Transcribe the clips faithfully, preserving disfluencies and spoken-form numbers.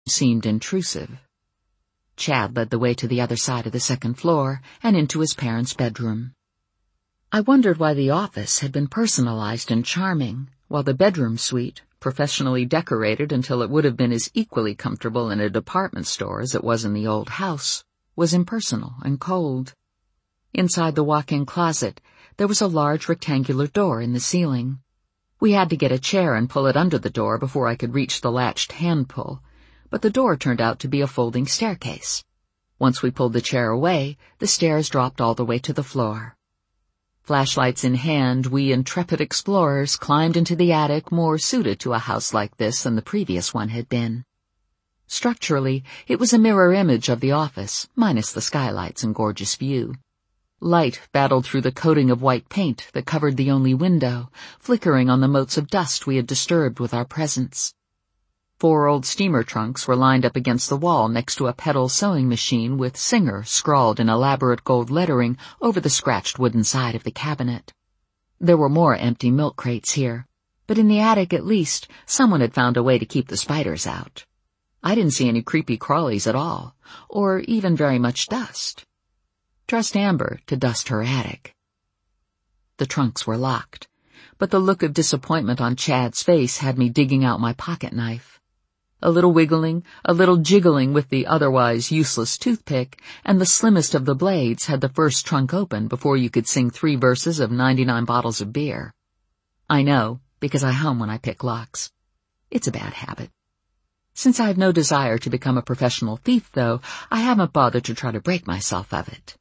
seemed intrusive. Chad led the way to the other side of the second floor and into his parents' bedroom. I wondered why the office had been personalized and charming, while the bedroom suite, professionally decorated until it would have been as equally comfortable in a department store as it was in the old house, was impersonal and cold. Inside the walk-in closet, there was a large rectangular door in the ceiling. We had to get a chair and pull it under the door before I could reach the latched hand pull, but the door turned out to be a folding staircase. Once we pulled the chair away, the stairs dropped all the way to the floor. Flashlights in hand, we intrepid explorers climbed into the attic more suited to a house like this than the previous one had been. Structurally, it was a mirror image of the office, minus the skylights and gorgeous view. Light battled through the coating of white paint that covered the only window, flickering on the motes of dust we had disturbed with our presence. Four old steamer trunks were lined up against the wall next to a pedal sewing machine with Singer scrawled in elaborate gold lettering over the scratched wooden side of the cabinet. There were more empty milk crates here, but in the attic at least, someone had found a way to keep the spiders out. I didn't see any creepy crawlies at all, or even very much dust. Trust Amber to dust her attic. The trunks were locked, but the look of disappointment on Chad's face had me digging out my pocket knife. A little wiggling, a little jiggling with the otherwise useless toothpick, and the slimmest of the blades had the first trunk open before you could sing three verses of ninety-nine bottles of beer. I know, because I hum when I pick locks. It's a bad habit. Since I have no desire to become a professional thief, though, I haven't bothered to try to break myself of it.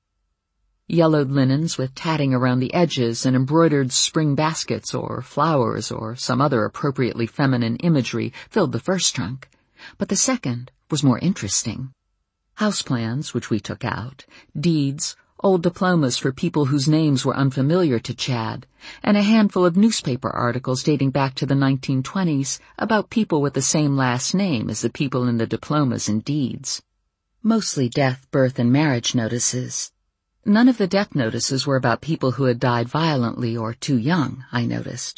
Yellowed linens with tatting around the edges and embroidered spring baskets or flowers or some other appropriately feminine imagery filled the first trunk, but the second was more interesting. House plans, which we took out, deeds, old diplomas for people whose names were unfamiliar to Chad, and a handful of newspaper articles dating back to the nineteen twenties about people with the same last name as the people in the diplomas and deeds. Mostly death, birth, and marriage notices. None of the death notices were about people who had died violently or too young, I noticed.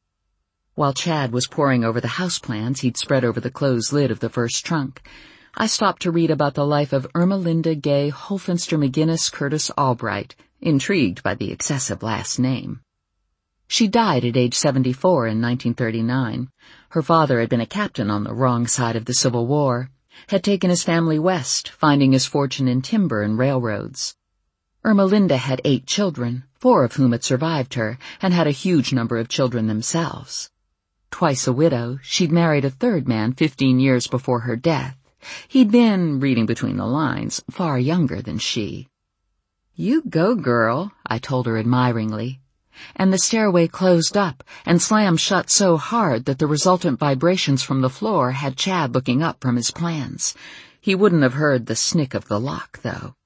While Chad was poring over the house plans he'd spread over the closed lid of the first trunk, I stopped to read about the life of Ermelinda Gay Holfinster McGinnis Curtis Albright, intrigued by the excessive last name. She died at age seventy-four in nineteen thirty-nine. Her father had been a captain on the wrong side of the Civil War, had taken his family west, finding his fortune in timber and railroads. Ermelinda had eight children, four of whom had survived her, and had a huge number of children themselves. Twice a widow, she'd married a third man fifteen years before her death. He'd been, reading between the lines, far younger than she. "You go, girl," I told her admiringly. And the stairway closed up and slammed shut so hard that the resultant vibrations from the floor had Chad looking up from his plans. He wouldn't have heard the snick of the lock, though.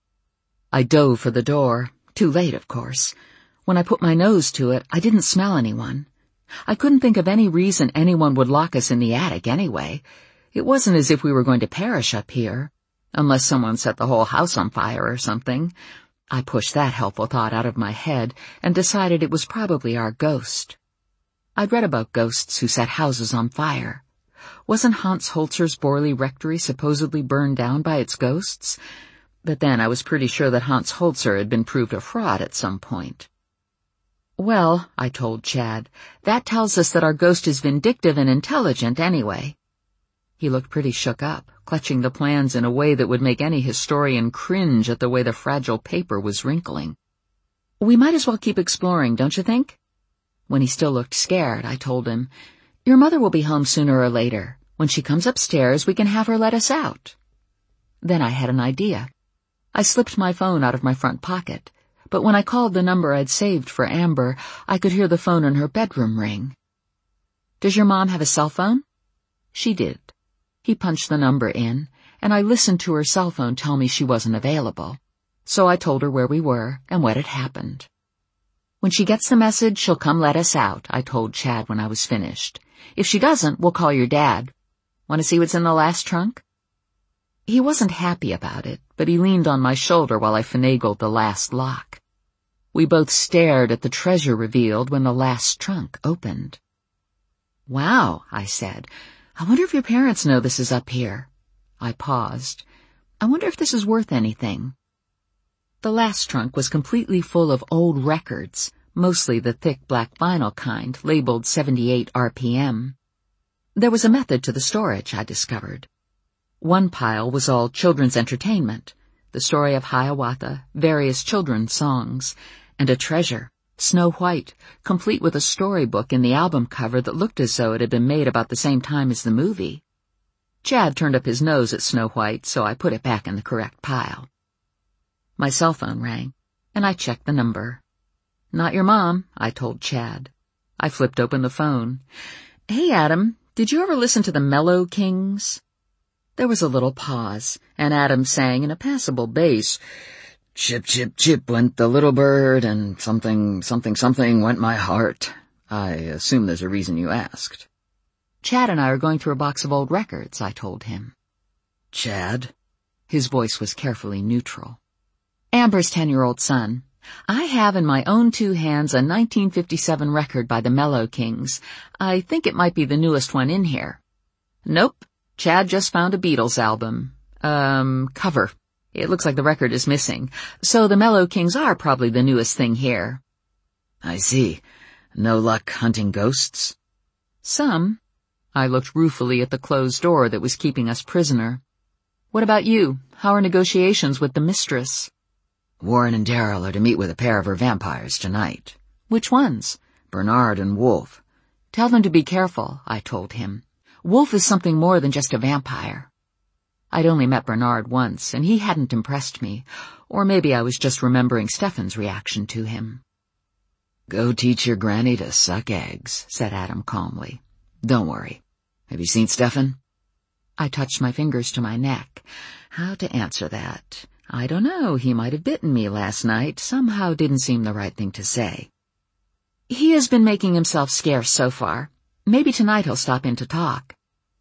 I dove for the door, too late, of course. When I put my nose to it, I didn't smell anyone. I couldn't think of any reason anyone would lock us in the attic anyway. It wasn't as if we were going to perish up here, unless someone set the whole house on fire or something. I pushed that helpful thought out of my head and decided it was probably our ghost. I'd read about ghosts who set houses on fire. Wasn't Hans Holzer's Borley Rectory supposedly burned down by its ghosts? But then I was pretty sure that Hans Holzer had been proved a fraud at some point. "Well," I told Chad, "that tells us that our ghost is vindictive and intelligent anyway." He looked pretty shook up, clutching the plans in a way that would make any historian cringe at the way the fragile paper was wrinkling. "We might as well keep exploring, don't you think?" When he still looked scared, I told him, "Your mother will be home sooner or later. When she comes upstairs, we can have her let us out." Then I had an idea. I slipped my phone out of my front pocket, but when I called the number I'd saved for Amber, I could hear the phone in her bedroom ring. "Does your mom have a cell phone?" She did. He punched the number in, and I listened to her cell phone tell me she wasn't available. So I told her where we were and what had happened. "When she gets the message, she'll come let us out," I told Chad when I was finished. "If she doesn't, we'll call your dad. Want to see what's in the last trunk?" He wasn't happy about it, but he leaned on my shoulder while I finagled the last lock. We both stared at the treasure revealed when the last trunk opened. "Wow," I said. "I wonder if your parents know this is up here. I paused. I wonder if this is worth anything. The last trunk was completely full of old records, mostly the thick black vinyl kind, labeled seventy-eight R P M. There was a method to the storage, I discovered. One pile was all children's entertainment, the story of Hiawatha, various children's songs, and a treasure, Snow White, complete with a storybook in the album cover that looked as though it had been made about the same time as the movie. Chad turned up his nose at Snow White, so I put it back in the correct pile. My cell phone rang, and I checked the number. Not your mom, I told Chad. I flipped open the phone. Hey, Adam, did you ever listen to the Mellow Kings? There was a little pause, and Adam sang in a passable bass, Chip, chip, chip went the little bird, and something, something, something went my heart. I assume there's a reason you asked. Chad and I are going through a box of old records, I told him. Chad? His voice was carefully neutral. Amber's ten-year-old son. I have in my own two hands a nineteen fifty-seven record by the Mellow Kings. I think it might be the newest one in here. Nope. Chad just found a Beatles album. Um, cover. It looks like the record is missing. So the Mellow Kings are probably the newest thing here. I see. No luck hunting ghosts? Some. I looked ruefully at the closed door that was keeping us prisoner. What about you? How are negotiations with the mistress? Warren and Daryl are to meet with a pair of her vampires tonight. Which ones? Bernard and Wolf. Tell them to be careful, I told him. Wolf is something more than just a vampire. I'd only met Bernard once, and he hadn't impressed me, or maybe I was just remembering Stefan's reaction to him. Go teach your granny to suck eggs, said Adam calmly. Don't worry. Have you seen Stefan? I touched my fingers to my neck. How to answer that? I don't know, he might have bitten me last night. Somehow didn't seem the right thing to say. He has been making himself scarce so far. Maybe tonight he'll stop in to talk.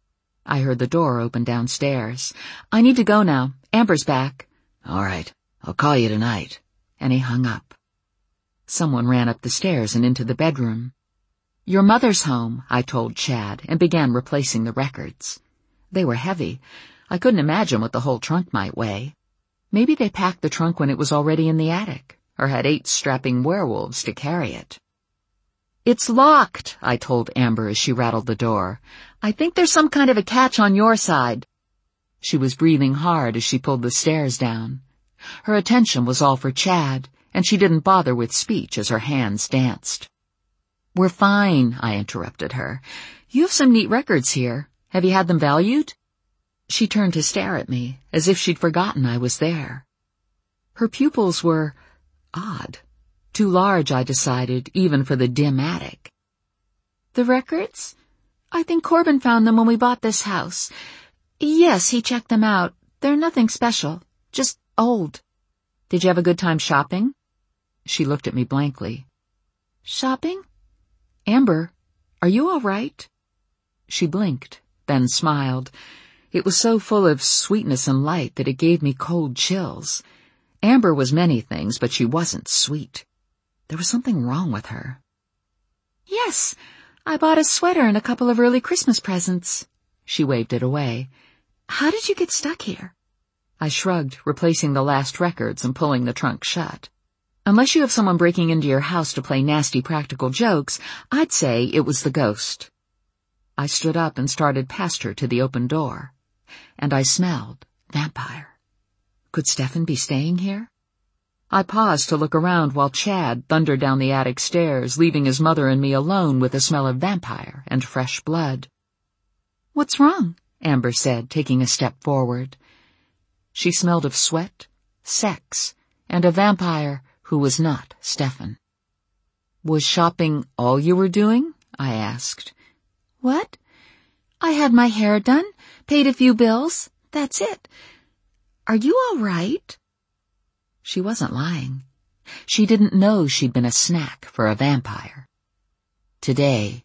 I heard the door open downstairs. I need to go now. Amber's back. All right, I'll call you tonight. And he hung up. Someone ran up the stairs and into the bedroom. Your mother's home, I told Chad, and began replacing the records. They were heavy. I couldn't imagine what the whole trunk might weigh. Maybe they packed the trunk when it was already in the attic, or had eight strapping werewolves to carry it. It's locked, I told Amber as she rattled the door. I think there's some kind of a catch on your side. She was breathing hard as she pulled the stairs down. Her attention was all for Chad, and she didn't bother with speech as her hands danced. We're fine, I interrupted her. You have some neat records here. Have you had them valued? She turned to stare at me, as if she'd forgotten I was there. Her pupils were odd. Too large, I decided, even for the dim attic. The records? I think Corbin found them when we bought this house. Yes, he checked them out. They're nothing special, just old. Did you have a good time shopping? She looked at me blankly. Shopping? Amber, are you all right? She blinked, then smiled. It was so full of sweetness and light that it gave me cold chills. Amber was many things, but she wasn't sweet. There was something wrong with her. Yes, I bought a sweater and a couple of early Christmas presents. She waved it away. How did you get stuck here? I shrugged, replacing the last records and pulling the trunk shut. Unless you have someone breaking into your house to play nasty practical jokes, I'd say it was the ghost. I stood up and started past her to the open door. And I smelled vampire. Could Stefan be staying here? I paused to look around while Chad thundered down the attic stairs, leaving his mother and me alone with the smell of vampire and fresh blood. What's wrong? Amber said, taking a step forward. She smelled of sweat, sex, and a vampire who was not Stefan. Was shopping all you were doing? I asked. What? I had my hair done, paid a few bills. That's it. Are you all right? She wasn't lying. She didn't know she'd been a snack for a vampire. Today,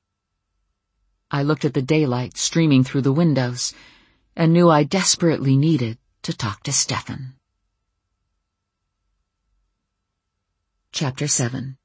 I looked at the daylight streaming through the windows and knew I desperately needed to talk to Stefan. Chapter seven.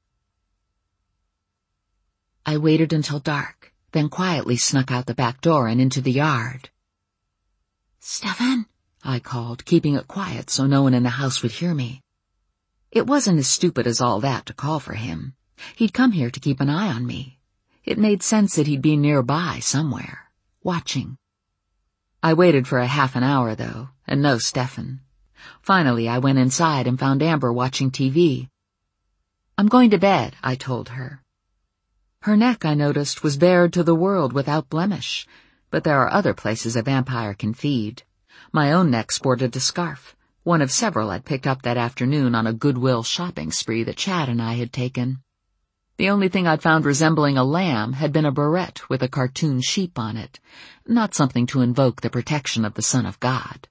I waited until dark, then quietly snuck out the back door and into the yard. "Stefan," I called, keeping it quiet so no one in the house would hear me. It wasn't as stupid as all that to call for him. He'd come here to keep an eye on me. It made sense that he'd be nearby somewhere, watching. I waited for a half an hour, though, and no Stefan. Finally, I went inside and found Amber watching T V. "I'm going to bed," I told her. Her neck, I noticed, was bared to the world without blemish, but there are other places a vampire can feed. My own neck sported a scarf, one of several I'd picked up that afternoon on a Goodwill shopping spree that Chad and I had taken. The only thing I'd found resembling a lamb had been a barrette with a cartoon sheep on it, not something to invoke the protection of the Son of God.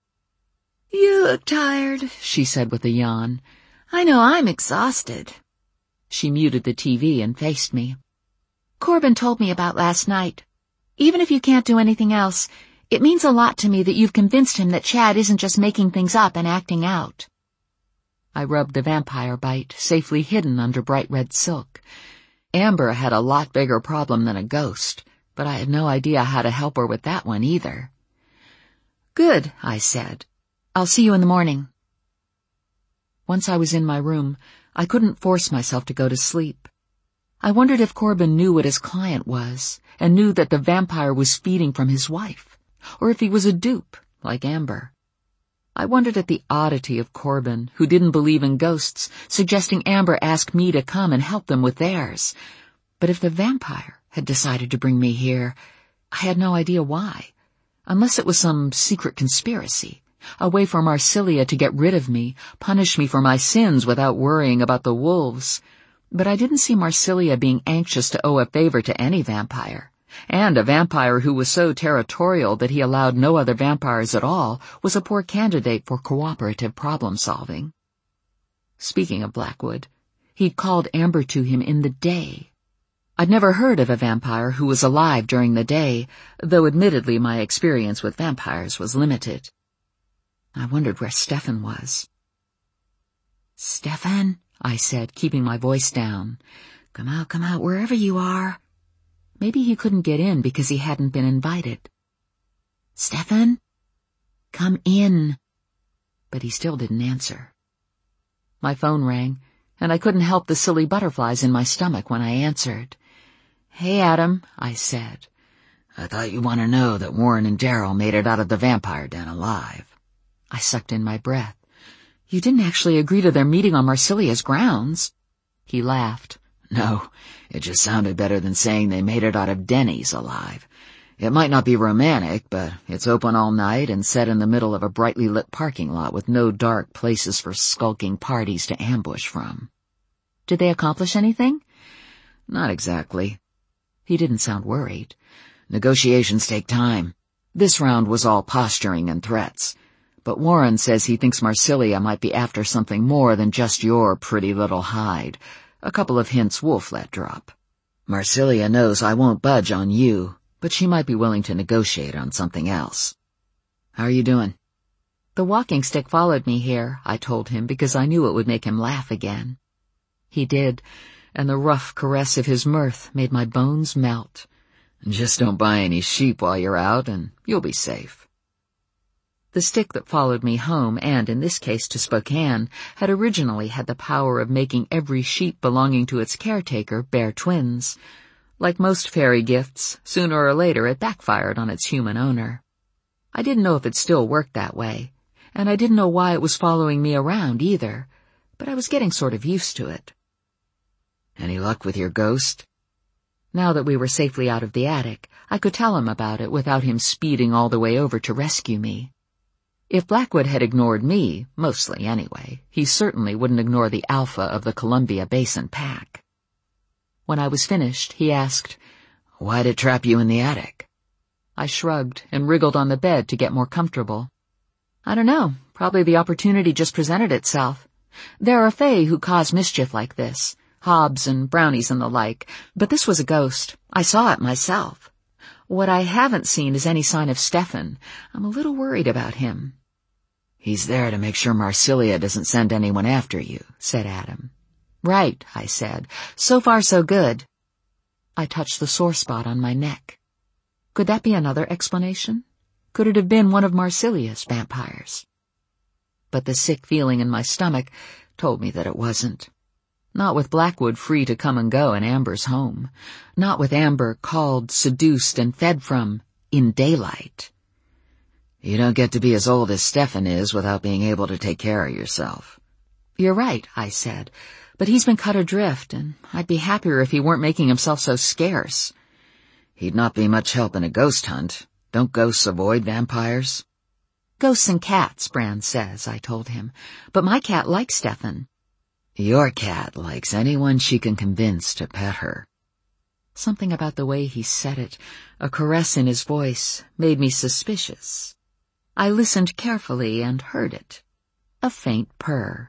"You look tired," she said with a yawn. "I know I'm exhausted." She muted the T V and faced me. "Corbin told me about last night. Even if you can't do anything else, it means a lot to me that you've convinced him that Chad isn't just making things up and acting out." I rubbed the vampire bite, safely hidden under bright red silk. Amber had a lot bigger problem than a ghost, but I had no idea how to help her with that one either. "Good," I said. "I'll see you in the morning." Once I was in my room, I couldn't force myself to go to sleep. I wondered if Corbin knew what his client was, and knew that the vampire was feeding from his wife, or if he was a dupe, like Amber. I wondered at the oddity of Corbin, who didn't believe in ghosts, suggesting Amber ask me to come and help them with theirs. But if the vampire had decided to bring me here, I had no idea why, unless it was some secret conspiracy, a way for Marsilia to get rid of me, punish me for my sins without worrying about the wolves. But I didn't see Marsilia being anxious to owe a favor to any vampire. And a vampire who was so territorial that he allowed no other vampires at all was a poor candidate for cooperative problem-solving. Speaking of Blackwood, he'd called Amber to him in the day. I'd never heard of a vampire who was alive during the day, though admittedly my experience with vampires was limited. I wondered where Stefan was. "Stefan," I said, keeping my voice down. "Come out, come out, wherever you are." Maybe he couldn't get in because he hadn't been invited. "Stefan? Come in." But he still didn't answer. My phone rang, and I couldn't help the silly butterflies in my stomach when I answered. "Hey, Adam," I said. "I thought you'd want to know that Warren and Daryl made it out of the vampire den alive." I sucked in my breath. "You didn't actually agree to their meeting on Marsilia's grounds?" He laughed. "No, it just sounded better than saying they made it out of Denny's alive. It might not be romantic, but it's open all night and set in the middle of a brightly lit parking lot with no dark places for skulking parties to ambush from." "Did they accomplish anything?" "Not exactly." He didn't sound worried. "Negotiations take time. This round was all posturing and threats. But Warren says he thinks Marsilia might be after something more than just your pretty little hide. A couple of hints Wolf let drop. Marsilia knows I won't budge on you, but she might be willing to negotiate on something else. How are you doing?" "The walking stick followed me here," I told him, because I knew it would make him laugh again. He did, and the rough caress of his mirth made my bones melt. "Just don't buy any sheep while you're out, and you'll be safe." The stick that followed me home, and in this case to Spokane, had originally had the power of making every sheep belonging to its caretaker bear twins. Like most fairy gifts, sooner or later it backfired on its human owner. I didn't know if it still worked that way, and I didn't know why it was following me around either, but I was getting sort of used to it. "Any luck with your ghost?" Now that we were safely out of the attic, I could tell him about it without him speeding all the way over to rescue me. If Blackwood had ignored me, mostly anyway, he certainly wouldn't ignore the alpha of the Columbia Basin pack. When I was finished, he asked, "Why'd it trap you in the attic?" I shrugged and wriggled on the bed to get more comfortable. "I don't know, probably the opportunity just presented itself. There are fae who cause mischief like this, Hobbs and brownies and the like, but this was a ghost. I saw it myself. What I haven't seen is any sign of Stefan. I'm a little worried about him." "He's there to make sure Marsilia doesn't send anyone after you," said Adam. "Right," I said. "So far so good." I touched the sore spot on my neck. Could that be another explanation? Could it have been one of Marsilia's vampires? But the sick feeling in my stomach told me that it wasn't. Not with Blackwood free to come and go in Amber's home. Not with Amber called, seduced, and fed from in daylight. You don't get to be as old as Stefan is without being able to take care of yourself. You're right, I said, but he's been cut adrift, and I'd be happier if he weren't making himself so scarce. He'd not be much help in a ghost hunt. Don't ghosts avoid vampires? Ghosts and cats, Brand says, I told him, but my cat likes Stefan. Your cat likes anyone she can convince to pet her. Something about the way he said it, a caress in his voice, made me suspicious. I listened carefully and heard it. A faint purr.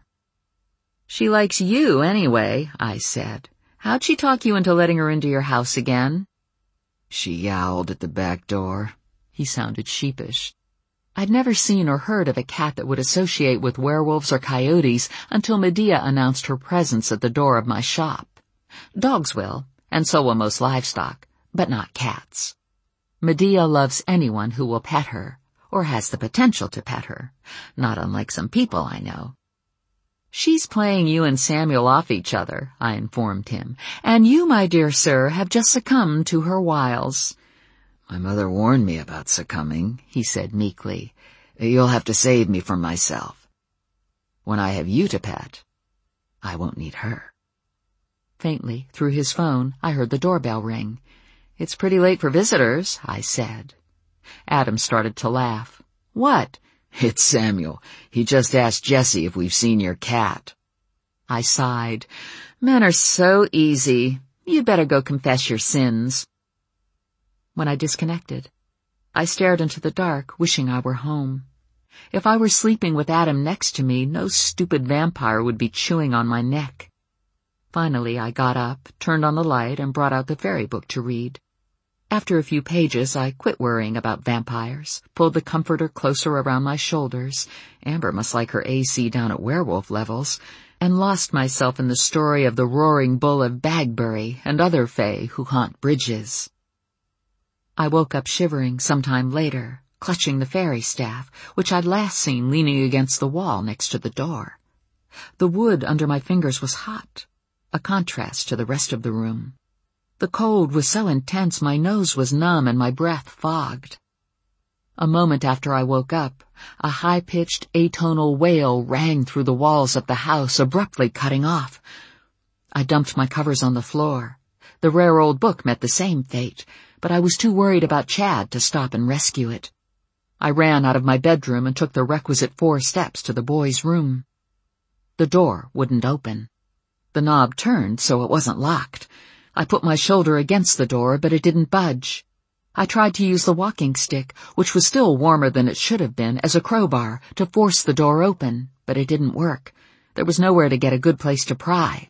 She likes you anyway, I said. How'd she talk you into letting her into your house again? She yowled at the back door. He sounded sheepish. I'd never seen or heard of a cat that would associate with werewolves or coyotes until Medea announced her presence at the door of my shop. Dogs will, and so will most livestock, but not cats. Medea loves anyone who will pet her, or has the potential to pet her, not unlike some people I know. She's playing you and Samuel off each other, I informed him, and you, my dear sir, have just succumbed to her wiles. My mother warned me about succumbing, he said meekly. You'll have to save me from myself. When I have you to pet, I won't need her. Faintly, through his phone, I heard the doorbell ring. It's pretty late for visitors, I said. Adam started to laugh. What? It's Samuel. He just asked Jessie if we've seen your cat. I sighed. Men are so easy. You'd better go confess your sins. When I disconnected, I stared into the dark, wishing I were home. If I were sleeping with Adam next to me, no stupid vampire would be chewing on my neck. Finally, I got up, turned on the light, and brought out the fairy book to read. After a few pages, I quit worrying about vampires, pulled the comforter closer around my shoulders — Amber must like her A C down at werewolf levels — and lost myself in the story of the roaring bull of Bagbury and other fae who haunt bridges. I woke up shivering sometime later, clutching the fairy staff, which I'd last seen leaning against the wall next to the door. The wood under my fingers was hot, a contrast to the rest of the room. The cold was so intense my nose was numb and my breath fogged. A moment after I woke up, a high-pitched, atonal wail rang through the walls of the house, abruptly cutting off. I dumped my covers on the floor. The rare old book met the same fate, but I was too worried about Chad to stop and rescue it. I ran out of my bedroom and took the requisite four steps to the boys' room. The door wouldn't open. The knob turned so it wasn't locked. I put my shoulder against the door, but it didn't budge. I tried to use the walking stick, which was still warmer than it should have been, as a crowbar to force the door open, but it didn't work. There was nowhere to get a good place to pry.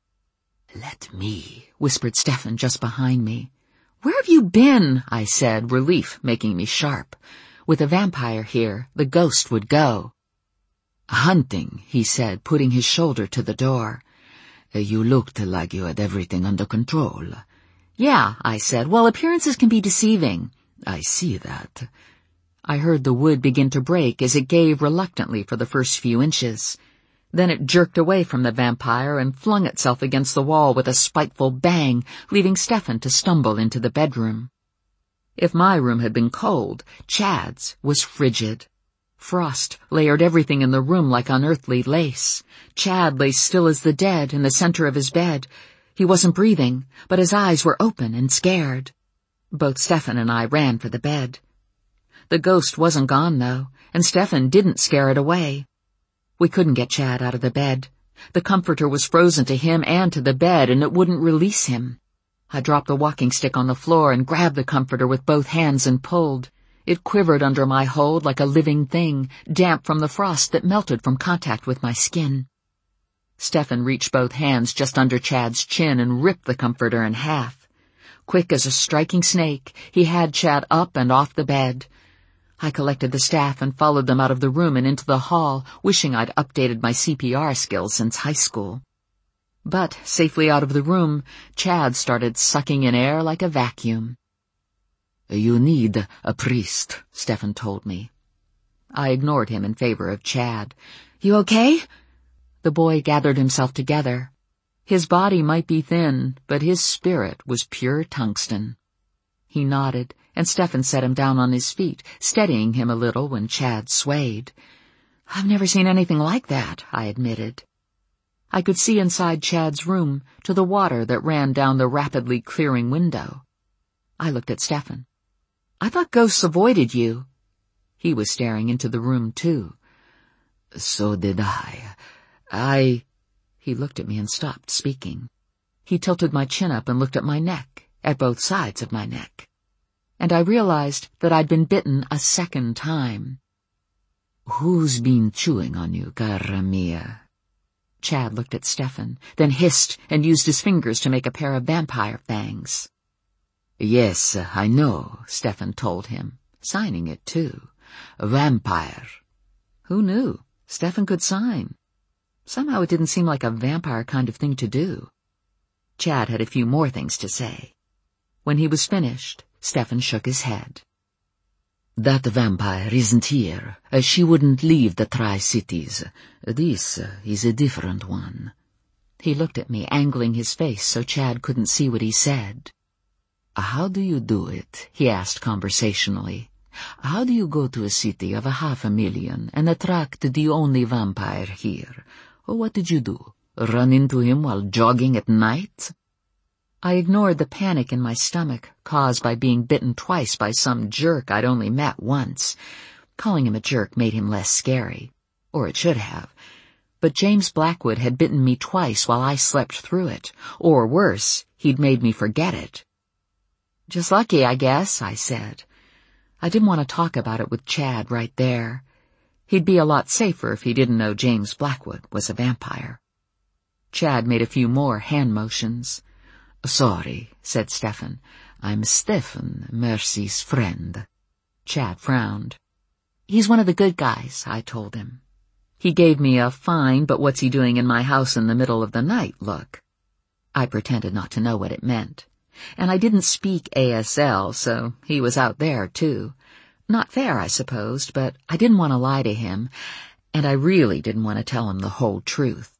"Let me," whispered Stefan just behind me. "Where have you been?" I said, relief making me sharp. With a vampire here, the ghost would go. "Hunting," he said, putting his shoulder to the door. "You looked like you had everything under control." "Yeah," I said. "Well, appearances can be deceiving." "I see that." I heard the wood begin to break as it gave reluctantly for the first few inches. Then it jerked away from the vampire and flung itself against the wall with a spiteful bang, leaving Stefan to stumble into the bedroom. If my room had been cold, Chad's was frigid. Frost layered everything in the room like unearthly lace. Chad lay still as the dead in the center of his bed. He wasn't breathing, but his eyes were open and scared. Both Stefan and I ran for the bed. The ghost wasn't gone, though, and Stefan didn't scare it away. We couldn't get Chad out of the bed. The comforter was frozen to him and to the bed, and it wouldn't release him. I dropped the walking stick on the floor and grabbed the comforter with both hands and pulled. It quivered under my hold like a living thing, damp from the frost that melted from contact with my skin. Stefan reached both hands just under Chad's chin and ripped the comforter in half. Quick as a striking snake, he had Chad up and off the bed. I collected the staff and followed them out of the room and into the hall, wishing I'd updated my C P R skills since high school. But, safely out of the room, Chad started sucking in air like a vacuum. You need a priest, Stefan told me. I ignored him in favor of Chad. You okay? The boy gathered himself together. His body might be thin, but his spirit was pure tungsten. He nodded, and Stefan set him down on his feet, steadying him a little when Chad swayed. I've never seen anything like that, I admitted. I could see inside Chad's room to the water that ran down the rapidly clearing window. I looked at Stefan. I thought ghosts avoided you. He was staring into the room, too. So did I. I... He looked at me and stopped speaking. He tilted my chin up and looked at my neck, at both sides of my neck. And I realized that I'd been bitten a second time. Who's been chewing on you, cara mia? Chad looked at Stefan, then hissed and used his fingers to make a pair of vampire fangs. Yes, I know, Stefan told him, signing it too. A vampire. Who knew? Stefan could sign. Somehow it didn't seem like a vampire kind of thing to do. Chad had a few more things to say. When he was finished, Stefan shook his head. That vampire isn't here. Uh, she wouldn't leave the Tri-Cities. This uh, is a different one. He looked at me, angling his face so Chad couldn't see what he said. How do you do it? He asked conversationally. How do you go to a city of a half a million and attract the only vampire here? What did you do? Run into him while jogging at night? I ignored the panic in my stomach, caused by being bitten twice by some jerk I'd only met once. Calling him a jerk made him less scary. Or it should have. But James Blackwood had bitten me twice while I slept through it. Or worse, he'd made me forget it. Just lucky, I guess, I said. I didn't want to talk about it with Chad right there. He'd be a lot safer if he didn't know James Blackwood was a vampire. Chad made a few more hand motions. Sorry, said Stefan. I'm Stefan, Mercy's friend. Chad frowned. He's one of the good guys, I told him. He gave me a fine, but what's he doing in my house in the middle of the night look. I pretended not to know what it meant. And I didn't speak A S L, so he was out there, too. Not fair, I supposed, but I didn't want to lie to him, and I really didn't want to tell him the whole truth.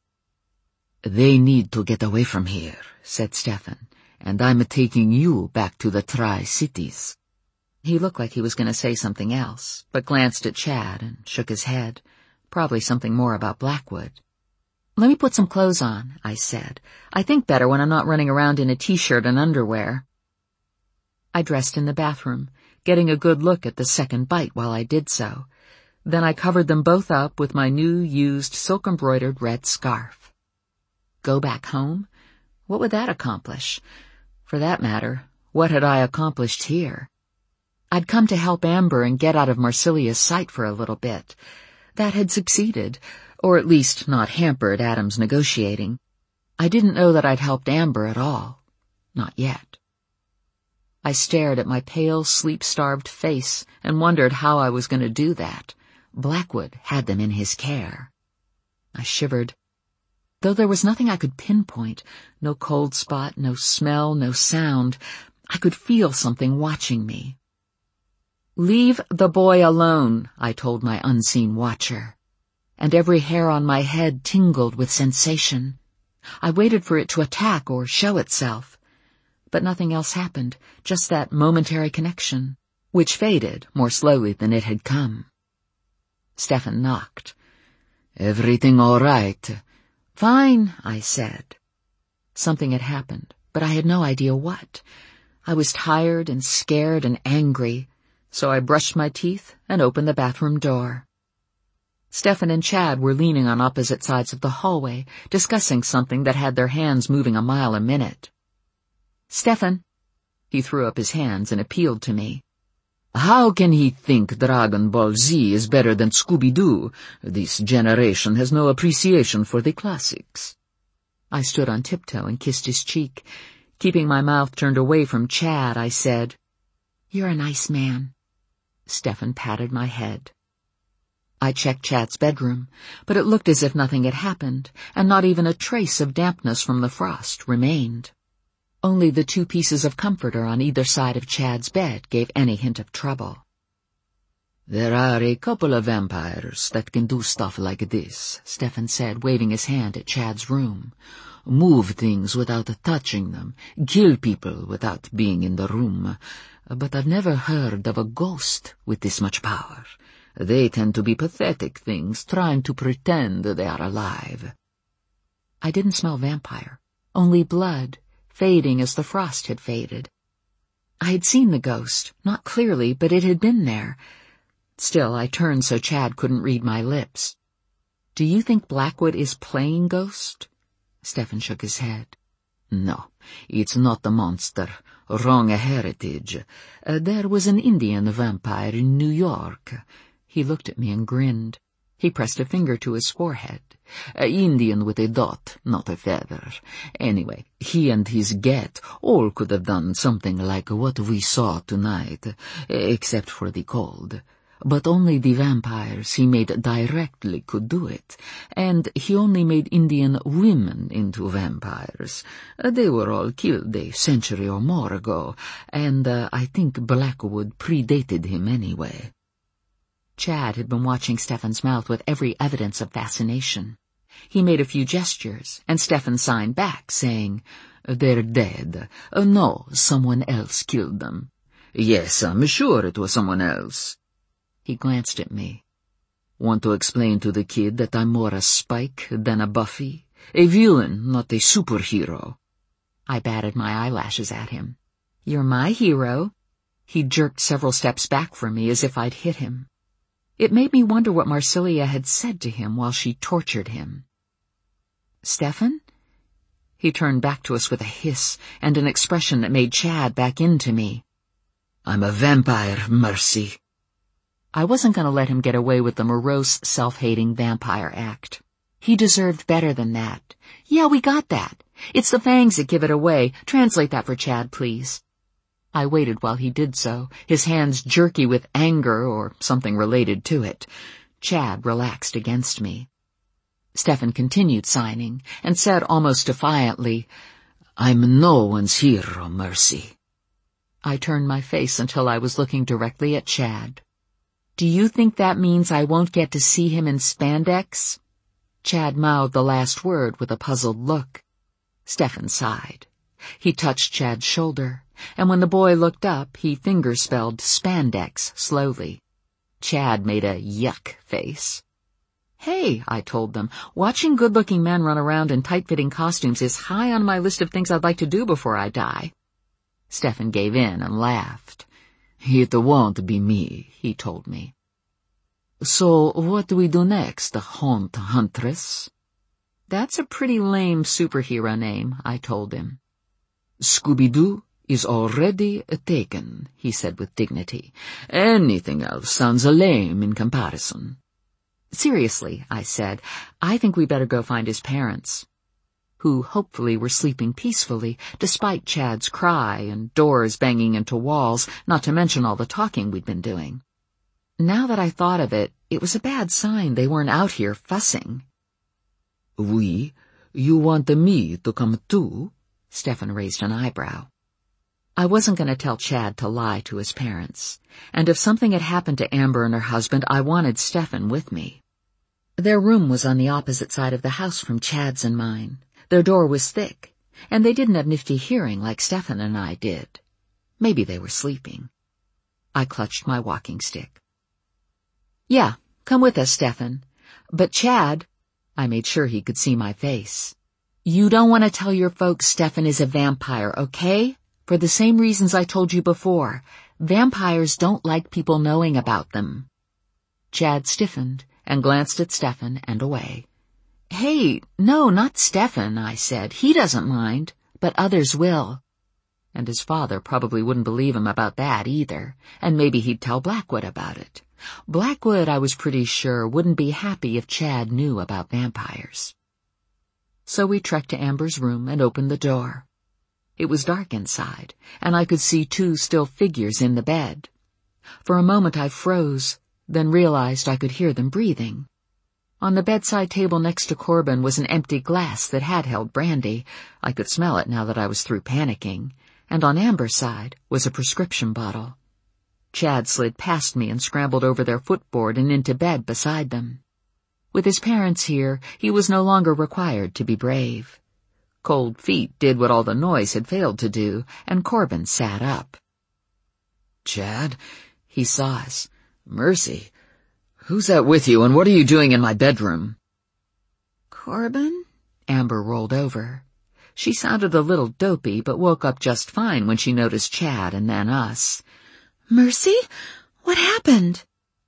They need to get away from here, said Stefan, and I'm taking you back to the Tri-Cities. He looked like he was going to say something else, but glanced at Chad and shook his head, probably something more about Blackwood. Let me put some clothes on, I said. I think better when I'm not running around in a t-shirt and underwear. I dressed in the bathroom, getting a good look at the second bite while I did so. Then I covered them both up with my new used silk-embroidered red scarf. Go back home? What would that accomplish? For that matter, what had I accomplished here? I'd come to help Amber and get out of Marsilia's sight for a little bit. That had succeeded, or at least not hampered Adam's negotiating. I didn't know that I'd helped Amber at all. Not yet. I stared at my pale, sleep-starved face and wondered how I was going to do that. Blackwood had them in his care. I shivered. Though there was nothing I could pinpoint, no cold spot, no smell, no sound, I could feel something watching me. Leave the boy alone, I told my unseen watcher. And every hair on my head tingled with sensation. I waited for it to attack or show itself. But nothing else happened, just that momentary connection, which faded more slowly than it had come. Stefan knocked. Everything all right? Fine, I said. Something had happened, but I had no idea what. I was tired and scared and angry, so I brushed my teeth and opened the bathroom door. Stefan and Chad were leaning on opposite sides of the hallway, discussing something that had their hands moving a mile a minute. Stefan, he threw up his hands and appealed to me. How can he think Dragon Ball Z is better than Scooby-Doo? This generation has no appreciation for the classics. I stood on tiptoe and kissed his cheek. Keeping my mouth turned away from Chad, I said, You're a nice man. Stefan patted my head. I checked Chad's bedroom, but it looked as if nothing had happened, and not even a trace of dampness from the frost remained. Only the two pieces of comforter on either side of Chad's bed gave any hint of trouble. "There are a couple of vampires that can do stuff like this," Stefan said, waving his hand at Chad's room. "Move things without touching them, kill people without being in the room. But I've never heard of a ghost with this much power. They tend to be pathetic things, trying to pretend they are alive." I didn't smell vampire, only blood, fading as the frost had faded. I had seen the ghost, not clearly, but it had been there. Still, I turned so Chad couldn't read my lips. "Do you think Blackwood is playing ghost?" Stefan shook his head. "No, it's not the monster. Wrong heritage. Uh, there was an Indian vampire in New York." He looked at me and grinned. He pressed a finger to his forehead. A Indian with a dot, not a feather. Anyway, he and his get all could have done something like what we saw tonight, except for the cold. But only the vampires he made directly could do it, and he only made Indian women into vampires. They were all killed a century or more ago, and uh, I think Blackwood predated him anyway. Chad had been watching Stefan's mouth with every evidence of fascination. He made a few gestures, and Stefan signed back, saying, "They're dead. Uh, no, someone else killed them." "Yes, I'm sure it was someone else." He glanced at me. "Want to explain to the kid that I'm more a Spike than a Buffy? A villain, not a superhero." I batted my eyelashes at him. "You're my hero." He jerked several steps back from me as if I'd hit him. It made me wonder what Marsilia had said to him while she tortured him. "Stefan?" He turned back to us with a hiss and an expression that made Chad back into me. "I'm a vampire, Mercy." I wasn't going to let him get away with the morose, self-hating vampire act. He deserved better than that. "Yeah, we got that. It's the fangs that give it away. Translate that for Chad, please." I waited while he did so, his hands jerky with anger or something related to it. Chad relaxed against me. Stefan continued signing and said almost defiantly, "I'm no one's hero, Mercy." I turned my face until I was looking directly at Chad. "Do you think that means I won't get to see him in spandex?" Chad mouthed the last word with a puzzled look. Stefan sighed. He touched Chad's shoulder, and when the boy looked up, he finger-spelled spandex slowly. Chad made a yuck face. "Hey," I told them, "watching good-looking men run around in tight-fitting costumes is high on my list of things I'd like to do before I die." Stefan gave in and laughed. "It won't be me," he told me. "So what do we do next, Haunt Huntress?" "That's a pretty lame superhero name," I told him. "Scooby-Doo is already taken," he said with dignity. "Anything else sounds lame in comparison." "Seriously," I said, "I think we better go find his parents," who hopefully were sleeping peacefully, despite Chad's cry and doors banging into walls, not to mention all the talking we'd been doing. Now that I thought of it, it was a bad sign they weren't out here fussing. "We? You want me to come too?" Stefan raised an eyebrow. I wasn't going to tell Chad to lie to his parents, and if something had happened to Amber and her husband, I wanted Stefan with me. Their room was on the opposite side of the house from Chad's and mine. Their door was thick, and they didn't have nifty hearing like Stefan and I did. Maybe they were sleeping. I clutched my walking stick. "Yeah, come with us, Stefan. But Chad," I made sure he could see my face, "you don't want to tell your folks Stefan is a vampire, okay? For the same reasons I told you before. Vampires don't like people knowing about them." Chad stiffened and glanced at Stefan and away. "Hey, no, not Stefan," I said. "He doesn't mind, but others will." And his father probably wouldn't believe him about that either, and maybe he'd tell Blackwood about it. Blackwood, I was pretty sure, wouldn't be happy if Chad knew about vampires. So we trekked to Amber's room and opened the door. It was dark inside, and I could see two still figures in the bed. For a moment I froze, then realized I could hear them breathing. On the bedside table next to Corbin was an empty glass that had held brandy. I could smell it now that I was through panicking. And on Amber's side was a prescription bottle. Chad slid past me and scrambled over their footboard and into bed beside them. With his parents here, he was no longer required to be brave. Cold feet did what all the noise had failed to do, and Corbin sat up. "Chad," he saw us. "Mercy. Who's that with you, and what are you doing in my bedroom?" "Corbin?" Amber rolled over. She sounded a little dopey, but woke up just fine when she noticed Chad and then us. "Mercy? What happened?"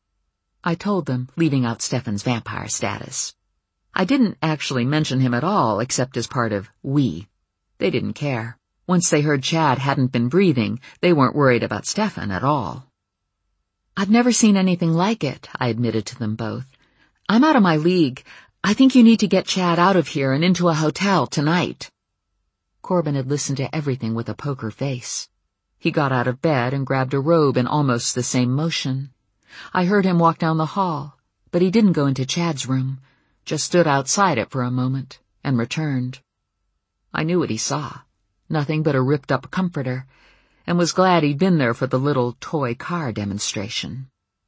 I told them, leaving out Stefan's vampire status. I didn't actually mention him at all, except as part of we. They didn't care. Once they heard Chad hadn't been breathing, they weren't worried about Stefan at all. "I've never seen anything like it," I admitted to them both. "I'm out of my league. I think you need to get Chad out of here and into a hotel tonight." Corbin had listened to everything with a poker face. He got out of bed and grabbed a robe in almost the same motion. I heard him walk down the hall, but he didn't go into Chad's room, just stood outside it for a moment and returned. I knew what he saw, nothing but a ripped-up comforter, and was glad he'd been there for the little toy car demonstration.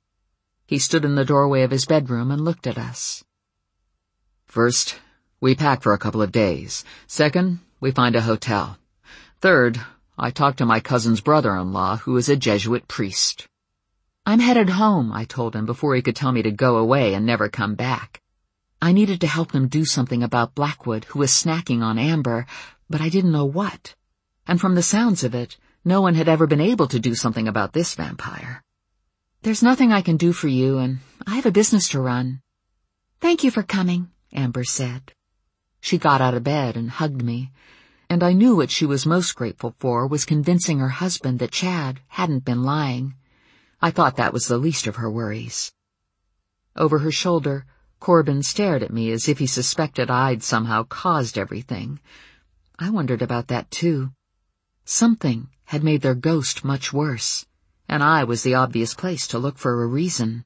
He stood in the doorway of his bedroom and looked at us. "First, we pack for a couple of days. Second, we find a hotel. Third, I talk to my cousin's brother-in-law, who is a Jesuit priest." "I'm headed home," I told him before he could tell me to go away and never come back. I needed to help them do something about Blackwood, who was snacking on Amber, but I didn't know what. And from the sounds of it, no one had ever been able to do something about this vampire. "There's nothing I can do for you, and I have a business to run." "Thank you for coming," Amber said. She got out of bed and hugged me, and I knew what she was most grateful for was convincing her husband that Chad hadn't been lying. I thought that was the least of her worries. Over her shoulder, Corbin stared at me as if he suspected I'd somehow caused everything. I wondered about that too. Something had made their ghost much worse, and I was the obvious place to look for a reason.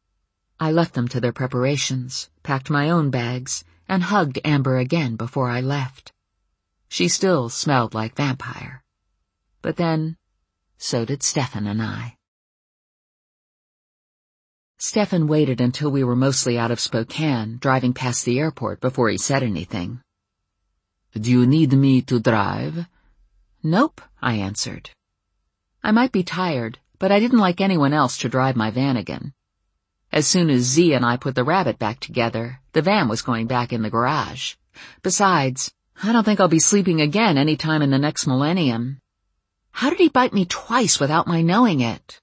I left them to their preparations, packed my own bags, and hugged Amber again before I left. She still smelled like vampire. But then, so did Stefan and I. Stefan waited until we were mostly out of Spokane, driving past the airport before he said anything. "Do you need me to drive?" "Nope," I answered. I might be tired, but I didn't like anyone else to drive my van again. As soon as Z and I put the rabbit back together, the van was going back in the garage. Besides, I don't think I'll be sleeping again any time in the next millennium. How did he bite me twice without my knowing it?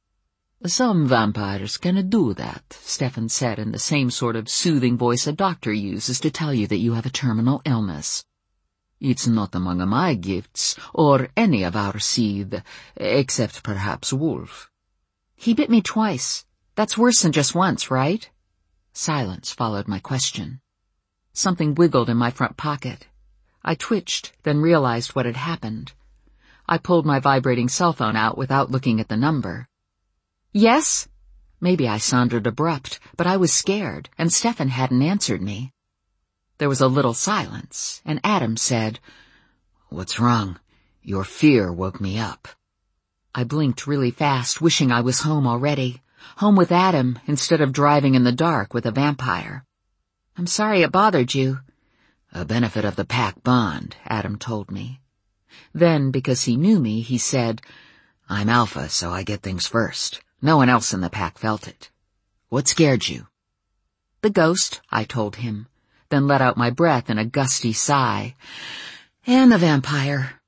"Some vampires can do that," Stefan said in the same sort of soothing voice a doctor uses to tell you that you have a terminal illness. "It's not among my gifts, or any of our seed, except perhaps Wolf." "He bit me twice. That's worse than just once, right?" Silence followed my question. Something wiggled in my front pocket. I twitched, then realized what had happened. I pulled my vibrating cell phone out without looking at the number. "Yes?" Maybe I sounded abrupt, but I was scared, and Stefan hadn't answered me. There was a little silence, and Adam said, "What's wrong? Your fear woke me up." I blinked really fast, wishing I was home already, home with Adam instead of driving in the dark with a vampire. "I'm sorry it bothered you." "A benefit of the pack bond," Adam told me. Then, because he knew me, he said, "I'm alpha, so I get things first. No one else in the pack felt it. What scared you?" "The ghost," I told him, then let out my breath in a gusty sigh. "And the vampire."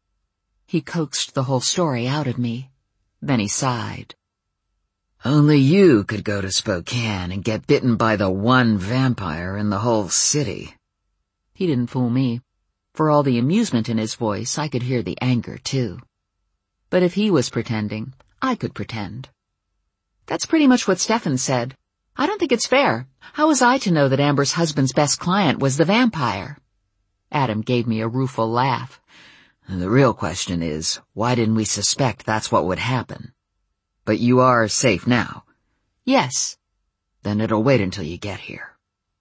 He coaxed the whole story out of me. Then he sighed. "Only you could go to Spokane and get bitten by the one vampire in the whole city." He didn't fool me. For all the amusement in his voice, I could hear the anger, too. But if he was pretending, I could pretend. That's pretty much what Stefan said. I don't think it's fair. How was I to know that Amber's husband's best client was the vampire? Adam gave me a rueful laugh. "The real question is, why didn't we suspect that's what would happen? But you are safe now." "Yes." "Then it'll wait until you get here."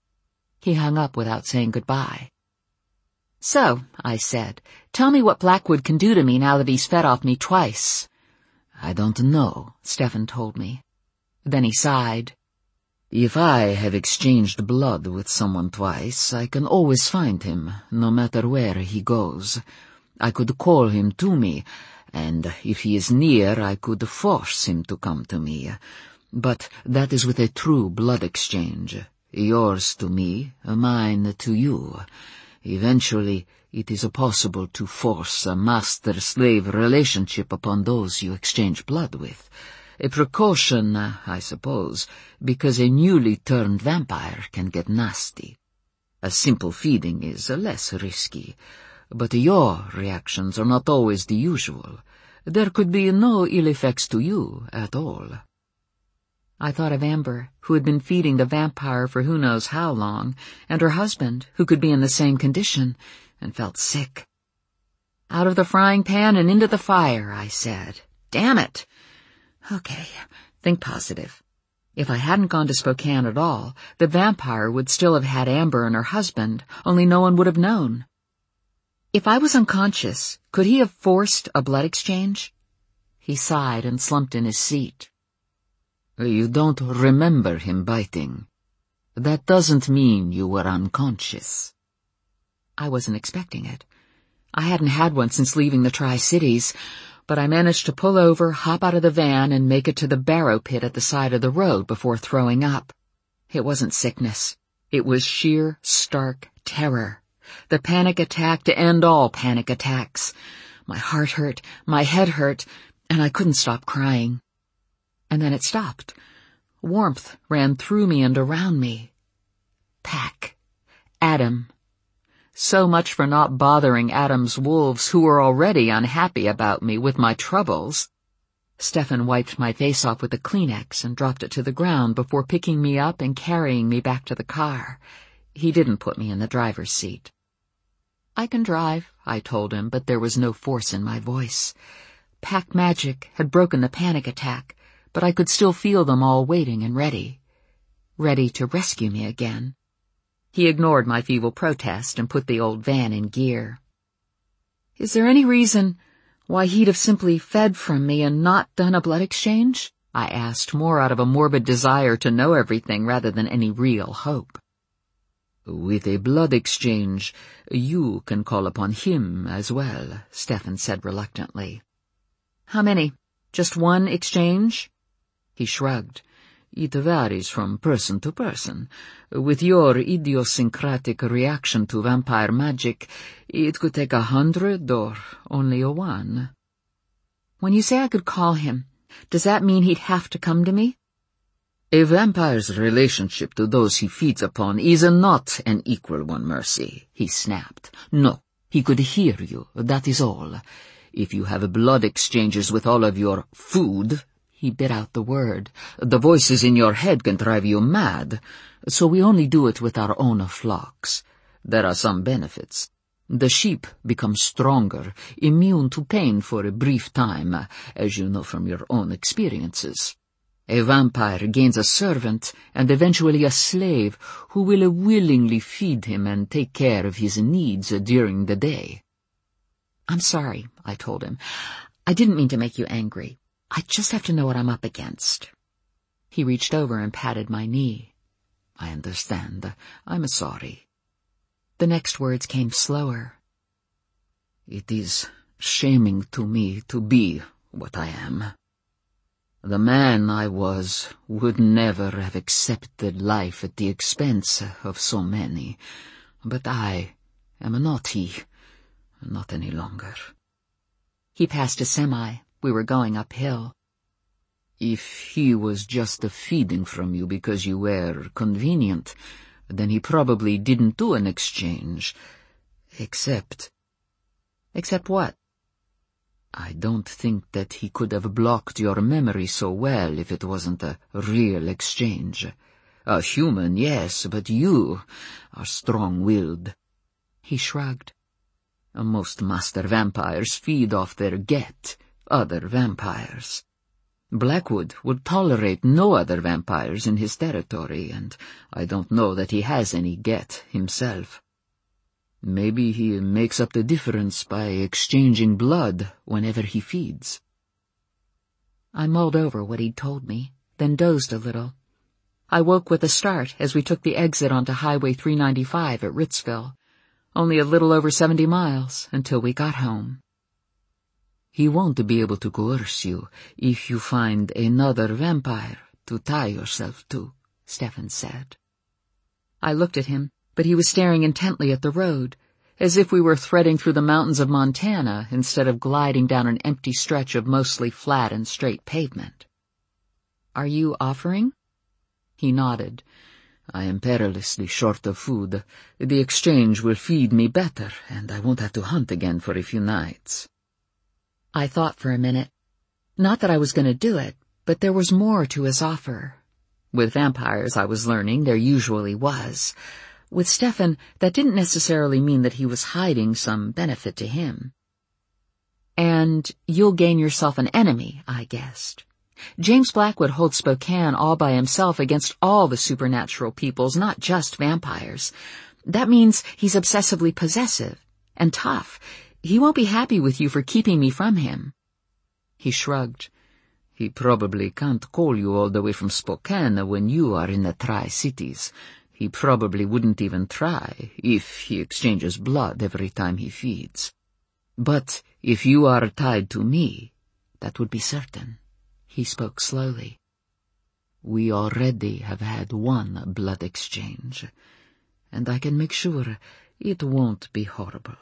He hung up without saying goodbye. "So," I said, "tell me what Blackwood can do to me now that he's fed off me twice." "I don't know," Stefan told me. Then he sighed. "If I have exchanged blood with someone twice, I can always find him, no matter where he goes. I could call him to me, and if he is near, I could force him to come to me. But that is with a true blood exchange. Yours to me, mine to you. Eventually, it is possible to force a master-slave relationship upon those you exchange blood with. A precaution, I suppose, because a newly turned vampire can get nasty. A simple feeding is less risky, but your reactions are not always the usual. There could be no ill effects to you at all." I thought of Amber, who had been feeding the vampire for who knows how long, and her husband, who could be in the same condition, and felt sick. "Out of the frying pan and into the fire," I said. "Damn it! Okay, think positive. If I hadn't gone to Spokane at all, the vampire would still have had Amber and her husband, only no one would have known. If I was unconscious, could he have forced a blood exchange?" He sighed and slumped in his seat. "You don't remember him biting. That doesn't mean you were unconscious." I wasn't expecting it. I hadn't had one since leaving the Tri-Cities, but I managed to pull over, hop out of the van, and make it to the barrow pit at the side of the road before throwing up. It wasn't sickness. It was sheer, stark terror. The panic attack to end all panic attacks. My heart hurt, my head hurt, and I couldn't stop crying. And then it stopped. Warmth ran through me and around me. Pack. Adam. So much for not bothering Adam's wolves, who were already unhappy about me with my troubles. Stefan wiped my face off with a Kleenex and dropped it to the ground before picking me up and carrying me back to the car. He didn't put me in the driver's seat. "I can drive," I told him, but there was no force in my voice. Pack magic had broken the panic attack, but I could still feel them all waiting and ready. Ready to rescue me again. He ignored my feeble protest and put the old van in gear. "Is there any reason why he'd have simply fed from me and not done a blood exchange?" I asked, more out of a morbid desire to know everything rather than any real hope. "With a blood exchange, you can call upon him as well," Stefan said reluctantly. "How many? Just one exchange?" He shrugged. "It varies from person to person. With your idiosyncratic reaction to vampire magic, it could take a hundred or only a one." "When you say I could call him, does that mean he'd have to come to me?" "A vampire's relationship to those he feeds upon is not an equal one, Mercy," he snapped. "No, he could hear you, that is all. If you have blood exchanges with all of your food," he bit out the word, "the voices in your head can drive you mad. So we only do it with our own flocks. There are some benefits. The sheep become stronger, immune to pain for a brief time, as you know from your own experiences. A vampire gains a servant and eventually a slave who will willingly feed him and take care of his needs during the day." "I'm sorry," I told him. "I didn't mean to make you angry. I just have to know what I'm up against." He reached over and patted my knee. "I understand. I'm sorry." The next words came slower. "It is shaming to me to be what I am. The man I was would never have accepted life at the expense of so many, but I am not he, not any longer." He passed a semi. We were going uphill. "If he was just feeding from you because you were convenient, then he probably didn't do an exchange. Except—" "Except what?" "I don't think that he could have blocked your memory so well if it wasn't a real exchange. A human, yes, but you are strong-willed." He shrugged. "Most master vampires feed off their get, other vampires. Blackwood would tolerate no other vampires in his territory, and I don't know that he has any get himself. Maybe he makes up the difference by exchanging blood whenever he feeds." I mulled over what he'd told me, then dozed a little. I woke with a start as we took the exit onto Highway three ninety-five at Ritzville. Only a little over seventy miles until we got home. "He won't be able to coerce you if you find another vampire to tie yourself to," Stefan said. I looked at him, but he was staring intently at the road, as if we were threading through the mountains of Montana instead of gliding down an empty stretch of mostly flat and straight pavement. "Are you offering?" He nodded. "I am perilously short of food. The exchange will feed me better, and I won't have to hunt again for a few nights." I thought for a minute. Not that I was going to do it, but there was more to his offer. With vampires, I was learning, there usually was. With Stefan, that didn't necessarily mean that he was hiding some benefit to him. "And you'll gain yourself an enemy," I guessed. James Blackwood holds Spokane all by himself against all the supernatural peoples, not just vampires. That means he's obsessively possessive and tough. He won't be happy with you for keeping me from him." He shrugged. "He probably can't call you all the way from Spokane when you are in the Tri-Cities. He probably wouldn't even try if he exchanges blood every time he feeds. But if you are tied to me, that would be certain." He spoke slowly. "We already have had one blood exchange, and I can make sure it won't be horrible."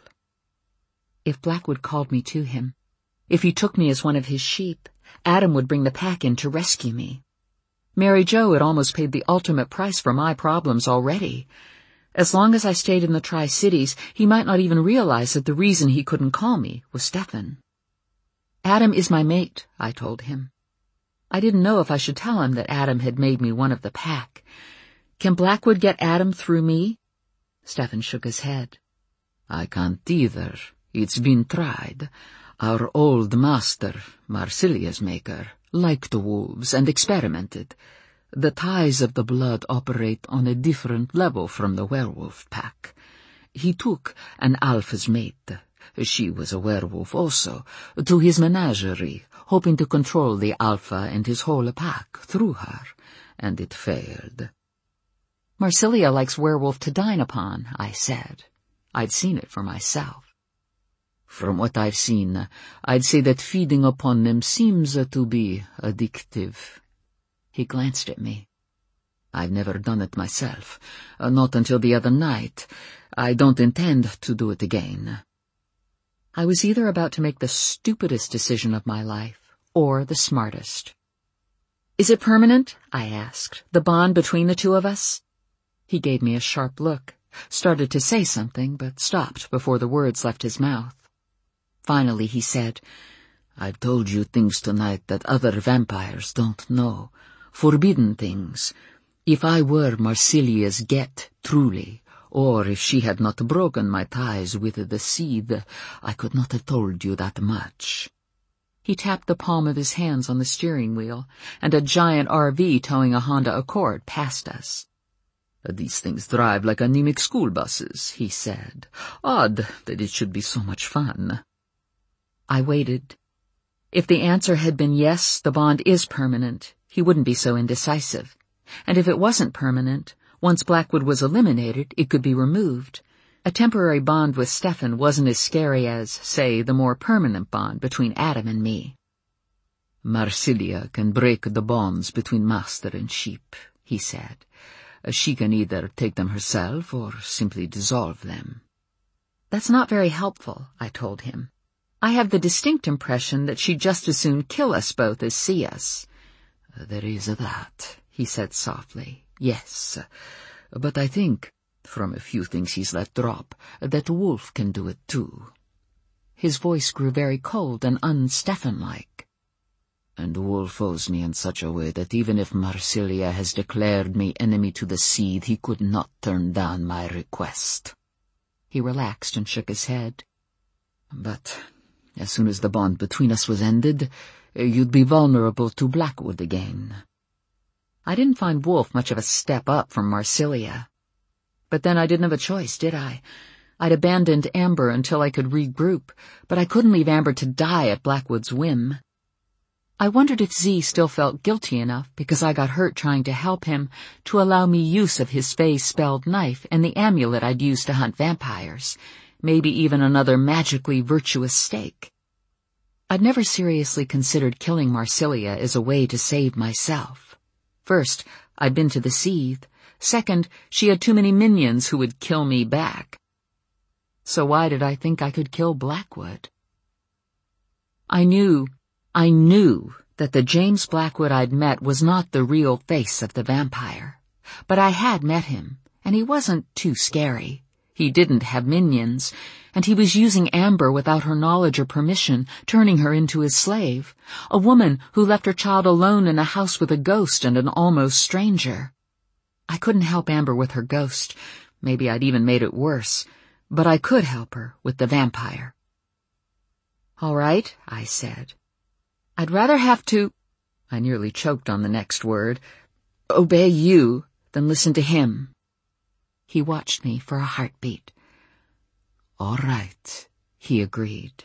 If Blackwood called me to him, if he took me as one of his sheep, Adam would bring the pack in to rescue me. Mary Jo had almost paid the ultimate price for my problems already. As long as I stayed in the Tri-Cities, he might not even realize that the reason he couldn't call me was Stefan. "Adam is my mate," I told him. I didn't know if I should tell him that Adam had made me one of the pack. "Can Blackwood get Adam through me?" Stefan shook his head. "I can't either. It's been tried. Our old master, Marsilia's maker, liked wolves and experimented. The ties of the blood operate on a different level from the werewolf pack. He took an alpha's mate, she was a werewolf also, to his menagerie, hoping to control the alpha and his whole pack through her, and it failed." "Marsilia likes werewolf to dine upon," I said. I'd seen it for myself. "From what I've seen, I'd say that feeding upon them seems to be addictive." He glanced at me. "I've never done it myself, not until the other night. I don't intend to do it again." I was either about to make the stupidest decision of my life, or the smartest. "Is it permanent?" I asked, "the bond between the two of us?" He gave me a sharp look, started to say something, but stopped before the words left his mouth. Finally he said, "I've told you things tonight that other vampires don't know. Forbidden things. If I were Marsilia's get, truly, or if she had not broken my ties with the seed, I could not have told you that much." He tapped the palm of his hands on the steering wheel, and a giant R V towing a Honda Accord passed us. "These things drive like anemic school buses," he said. "Odd that it should be so much fun." I waited. If the answer had been yes, the bond is permanent, he wouldn't be so indecisive. And if it wasn't permanent, once Blackwood was eliminated, it could be removed. A temporary bond with Stefan wasn't as scary as, say, the more permanent bond between Adam and me. "Marsilia can break the bonds between master and sheep," he said. "She can either take them herself or simply dissolve them." "That's not very helpful," I told him. "I have the distinct impression that she'd just as soon kill us both as see us." "There is that," he said softly. "Yes, but I think, from a few things he's let drop, that Wolf can do it too." His voice grew very cold and un-Stefan-like. "And Wolf owes me in such a way that even if Marsilia has declared me enemy to the seed, he could not turn down my request." He relaxed and shook his head. "But as soon as the bond between us was ended, you'd be vulnerable to Blackwood again. I didn't find Wolf much of a step up from Marsilia. But then I didn't have a choice, did I? I'd abandoned Amber until I could regroup, but I couldn't leave Amber to die at Blackwood's whim. I wondered if Z still felt guilty enough because I got hurt trying to help him to allow me use of his Fey-spelled knife and the amulet I'd used to hunt vampires, maybe even another magically virtuous stake. I'd never seriously considered killing Marsilia as a way to save myself. First, I'd been to the Seethe. Second, she had too many minions who would kill me back. So why did I think I could kill Blackwood? I knew, I knew that the James Blackwood I'd met was not the real face of the vampire. But I had met him, and he wasn't too scary. He didn't have minions, and he was using Amber without her knowledge or permission, turning her into his slave, a woman who left her child alone in a house with a ghost and an almost stranger. I couldn't help Amber with her ghost. Maybe I'd even made it worse. But I could help her with the vampire. All right, I said. I'd rather have to, I nearly choked on the next word, obey you than listen to him. He watched me for a heartbeat. All right, he agreed.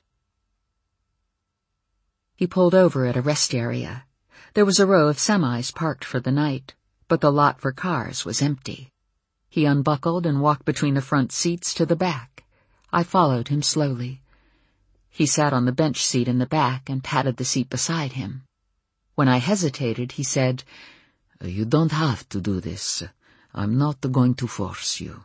He pulled over at a rest area. There was a row of semis parked for the night, but the lot for cars was empty. He unbuckled and walked between the front seats to the back. I followed him slowly. He sat on the bench seat in the back and patted the seat beside him. When I hesitated, he said, You don't have to do this. I'm not going to force you.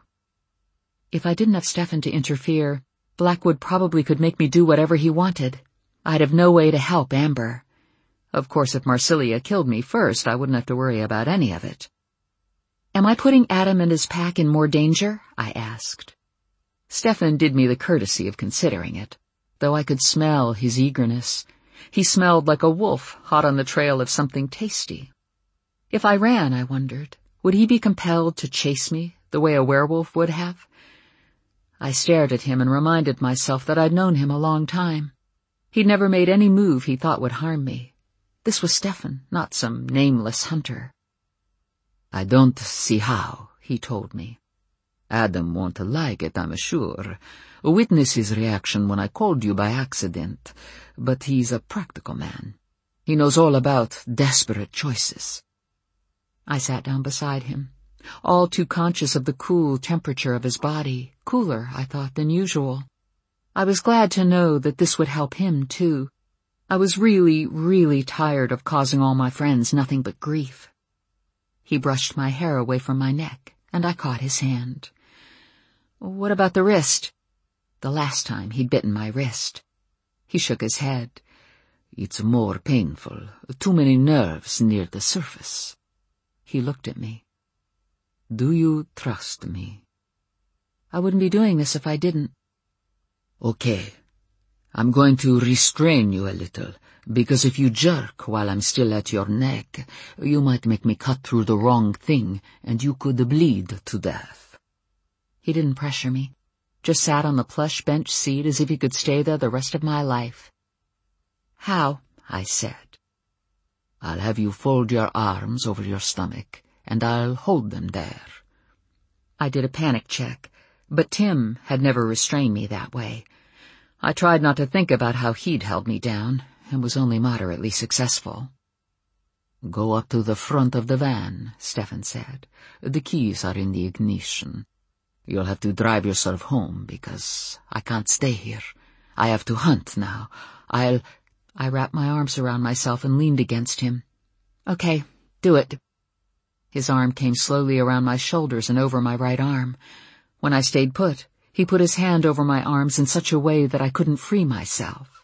If I didn't have Stefan to interfere, Blackwood probably could make me do whatever he wanted. I'd have no way to help Amber. Of course, if Marsilia killed me first, I wouldn't have to worry about any of it. Am I putting Adam and his pack in more danger? I asked. Stefan did me the courtesy of considering it, though I could smell his eagerness. He smelled like a wolf hot on the trail of something tasty. If I ran, I wondered, would he be compelled to chase me the way a werewolf would have? I stared at him and reminded myself that I'd known him a long time. He'd never made any move he thought would harm me. This was Stefan, not some nameless hunter. I don't see how, he told me. Adam won't like it, I'm sure. Witness his reaction when I called you by accident, but he's a practical man. He knows all about desperate choices. I sat down beside him, all too conscious of the cool temperature of his body, cooler, I thought, than usual. I was glad to know that this would help him, too. I was really, really tired of causing all my friends nothing but grief. He brushed my hair away from my neck, and I caught his hand. What about the wrist? The last time he'd bitten my wrist. He shook his head. It's more painful. Too many nerves near the surface. He looked at me. Do you trust me? I wouldn't be doing this if I didn't. Okay. I'm going to restrain you a little, because if you jerk while I'm still at your neck, you might make me cut through the wrong thing, and you could bleed to death. He didn't pressure me, just sat on the plush bench seat as if he could stay there the rest of my life. How? I said. I'll have you fold your arms over your stomach, and I'll hold them there. I did a panic check, but Tim had never restrained me that way. I tried not to think about how he'd held me down, and was only moderately successful. Go up to the front of the van, Stefan said. The keys are in the ignition. You'll have to drive yourself home, because I can't stay here. I have to hunt now. I'll... I wrapped my arms around myself and leaned against him. Okay, do it. His arm came slowly around my shoulders and over my right arm. When I stayed put, he put his hand over my arms in such a way that I couldn't free myself.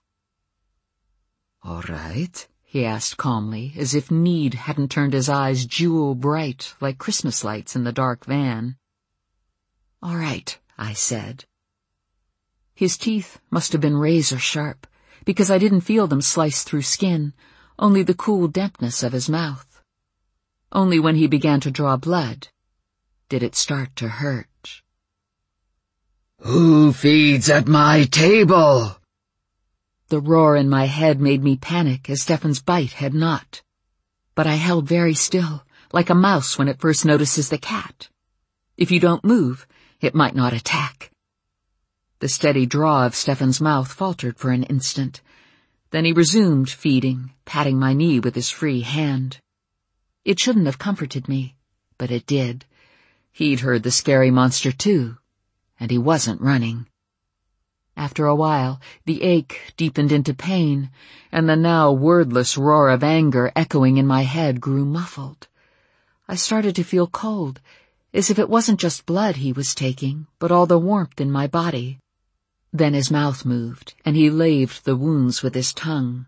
All right, he asked calmly, as if need hadn't turned his eyes jewel-bright like Christmas lights in the dark van. All right, I said. His teeth must have been razor-sharp, because I didn't feel them slice through skin, only the cool dampness of his mouth. Only when he began to draw blood did it start to hurt. Who feeds at my table? The roar in my head made me panic as Stefan's bite had not. But I held very still, like a mouse when it first notices the cat. If you don't move, it might not attack. The steady draw of Stefan's mouth faltered for an instant. Then he resumed feeding, patting my knee with his free hand. It shouldn't have comforted me, but it did. He'd heard the scary monster too, and he wasn't running. After a while, the ache deepened into pain, and the now wordless roar of anger echoing in my head grew muffled. I started to feel cold, as if it wasn't just blood he was taking, but all the warmth in my body. Then his mouth moved, and he laved the wounds with his tongue.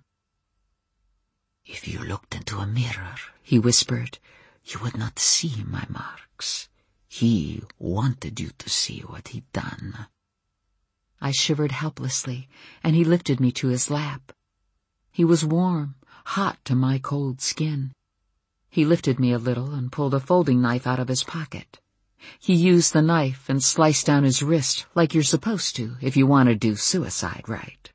"If you looked into a mirror," he whispered, "you would not see my marks. He wanted you to see what he'd done." I shivered helplessly, and he lifted me to his lap. He was warm, hot to my cold skin. He lifted me a little and pulled a folding knife out of his pocket. He used the knife and sliced down his wrist like you're supposed to if you want to do suicide right.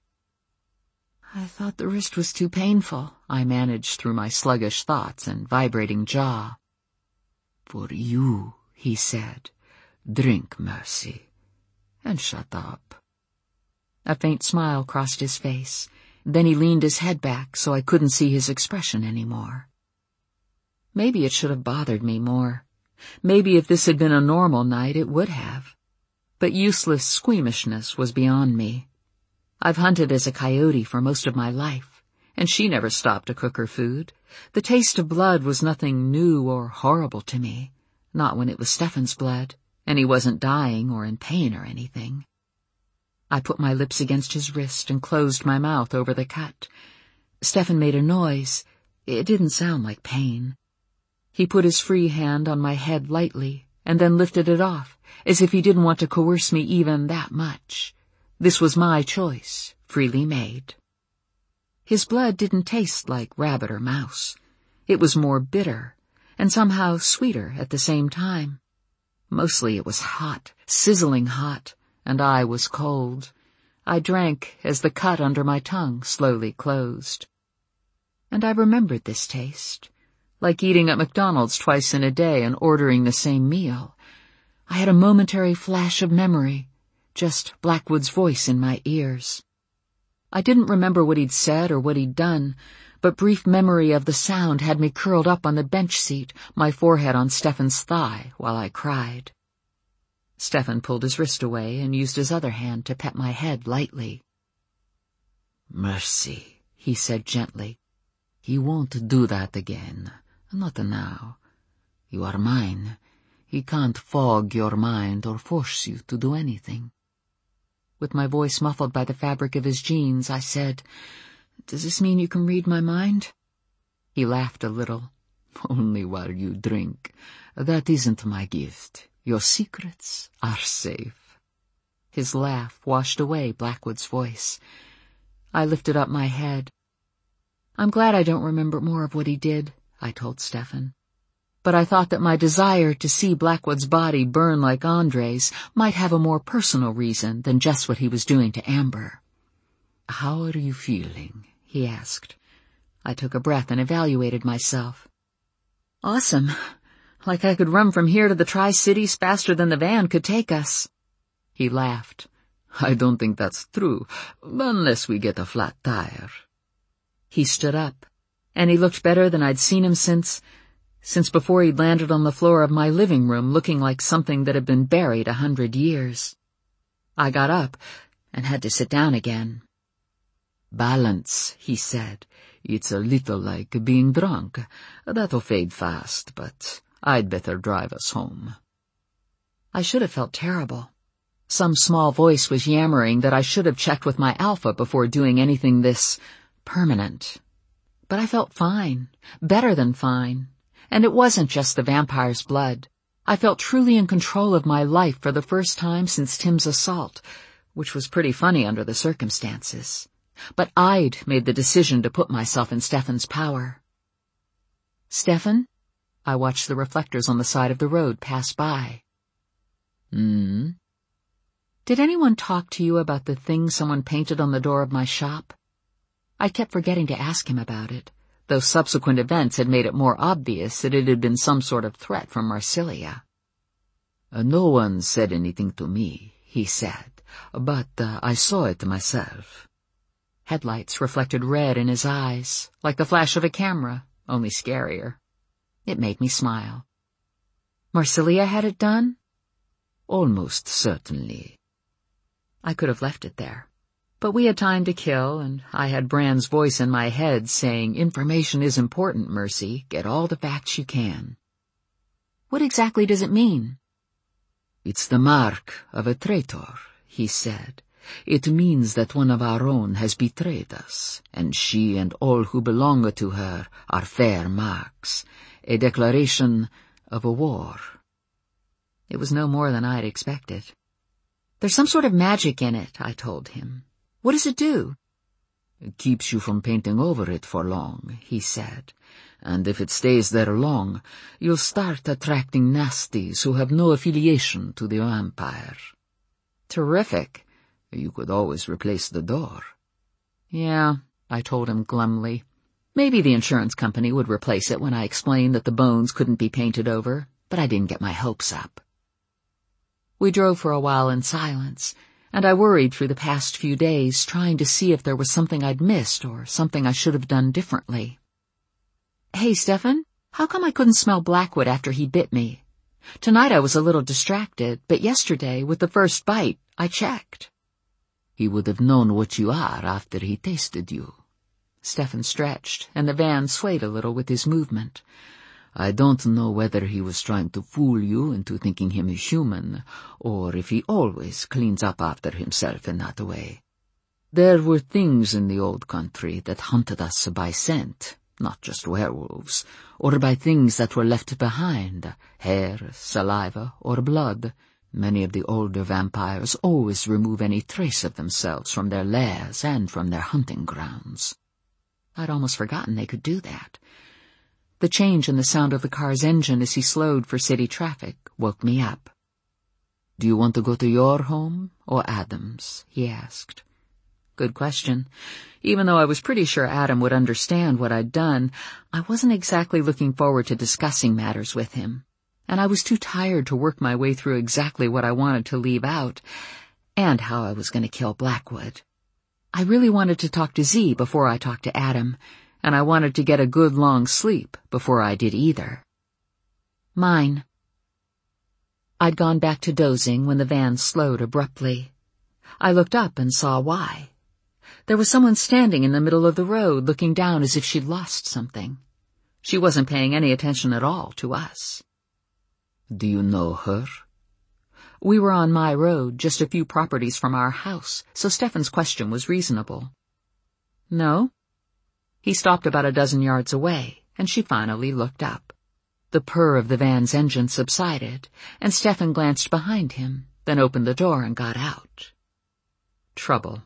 I thought the wrist was too painful, I managed through my sluggish thoughts and vibrating jaw. "For you," he said, "drink mercy, and shut up." A faint smile crossed his face. Then he leaned his head back so I couldn't see his expression anymore. Maybe it should have bothered me more. Maybe if this had been a normal night, it would have. But useless squeamishness was beyond me. I've hunted as a coyote for most of my life, and she never stopped to cook her food. The taste of blood was nothing new or horrible to me, not when it was Stefan's blood, and he wasn't dying or in pain or anything. I put my lips against his wrist and closed my mouth over the cut. Stefan made a noise. It didn't sound like pain. He put his free hand on my head lightly, and then lifted it off, as if he didn't want to coerce me even that much. This was my choice, freely made. His blood didn't taste like rabbit or mouse. It was more bitter, and somehow sweeter at the same time. Mostly it was hot, sizzling hot, and I was cold. I drank as the cut under my tongue slowly closed. And I remembered this taste, like eating at McDonald's twice in a day and ordering the same meal. I had a momentary flash of memory, just Blackwood's voice in my ears. I didn't remember what he'd said or what he'd done, but brief memory of the sound had me curled up on the bench seat, my forehead on Stefan's thigh, while I cried. Stefan pulled his wrist away and used his other hand to pet my head lightly. "Mercy," he said gently. "He won't do that again. Not now. You are mine. He can't fog your mind or force you to do anything." With my voice muffled by the fabric of his jeans, I said, "Does this mean you can read my mind?" He laughed a little. "Only while you drink. That isn't my gift. Your secrets are safe." His laugh washed away Blackwood's voice. I lifted up my head. "I'm glad I don't remember more of what he did," I told Stefan. But I thought that my desire to see Blackwood's body burn like Andre's might have a more personal reason than just what he was doing to Amber. "How are you feeling?" he asked. I took a breath and evaluated myself. "Awesome. Like I could run from here to the Tri-Cities faster than the van could take us." He laughed. "I don't think that's true, unless we get a flat tire." He stood up, and he looked better than I'd seen him since, since before he'd landed on the floor of my living room looking like something that had been buried a hundred years. I got up and had to sit down again. "Balance," he said. "It's a little like being drunk. That'll fade fast, but I'd better drive us home." I should have felt terrible. Some small voice was yammering that I should have checked with my alpha before doing anything this permanent. But I felt fine, better than fine, and it wasn't just the vampire's blood. I felt truly in control of my life for the first time since Tim's assault, which was pretty funny under the circumstances. But I'd made the decision to put myself in Stefan's power. "Stefan?" I watched the reflectors on the side of the road pass by. Hmm? "Did anyone talk to you about the thing someone painted on the door of my shop?" I kept forgetting to ask him about it, though subsequent events had made it more obvious that it had been some sort of threat from Marsilia. Uh, no one said anything to me, he said, but uh, I saw it myself. Headlights reflected red in his eyes, like the flash of a camera, only scarier. It made me smile. Marsilia had it done? Almost certainly. I could have left it there. But we had time to kill, and I had Bran's voice in my head saying, "Information is important, Mercy. Get all the facts you can." What exactly does it mean? It's the mark of a traitor, he said. It means that one of our own has betrayed us, and she and all who belong to her are fair marks. A declaration of a war. It was no more than I'd expected. There's some sort of magic in it, I told him. What does it do? It keeps you from painting over it for long, he said. And if it stays there long, you'll start attracting nasties who have no affiliation to the Empire. Terrific. You could always replace the door. Yeah, I told him glumly. Maybe the insurance company would replace it when I explained that the bones couldn't be painted over, but I didn't get my hopes up. We drove for a while in silence, and I worried through the past few days, trying to see if there was something I'd missed or something I should have done differently. Hey, Stefan, how come I couldn't smell Blackwood after he bit me? Tonight I was a little distracted, but yesterday, with the first bite, I checked. He would have known what you are after he tasted you. Stefan stretched, and the van swayed a little with his movement. I don't know whether he was trying to fool you into thinking him human, or if he always cleans up after himself in that way. There were things in the old country that hunted us by scent, not just werewolves, or by things that were left behind, hair, saliva, or blood. Many of the older vampires always remove any trace of themselves from their lairs and from their hunting grounds. I'd almost forgotten they could do that. The change in the sound of the car's engine as he slowed for city traffic woke me up. "Do you want to go to your home or Adam's?" he asked. Good question. Even though I was pretty sure Adam would understand what I'd done, I wasn't exactly looking forward to discussing matters with him, and I was too tired to work my way through exactly what I wanted to leave out, and how I was going to kill Blackwood. I really wanted to talk to Z before I talked to Adam, and I wanted to get a good long sleep before I did either. Mine. I'd gone back to dozing when the van slowed abruptly. I looked up and saw why. There was someone standing in the middle of the road looking down as if she'd lost something. She wasn't paying any attention at all to us. "Do you know her?" We were on my road, just a few properties from our house, so Stefan's question was reasonable. No. He stopped about a dozen yards away, and she finally looked up. The purr of the van's engine subsided, and Stefan glanced behind him, then opened the door and got out. Trouble.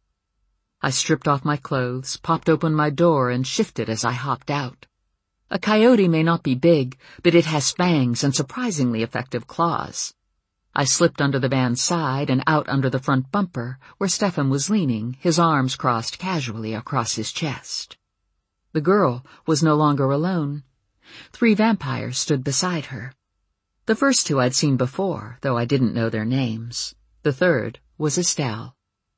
I stripped off my clothes, popped open my door, and shifted as I hopped out. A coyote may not be big, but it has fangs and surprisingly effective claws. I slipped under the van's side and out under the front bumper, where Stefan was leaning, his arms crossed casually across his chest. The girl was no longer alone. Three vampires stood beside her. The first two I'd seen before, though I didn't know their names. The third was Estelle.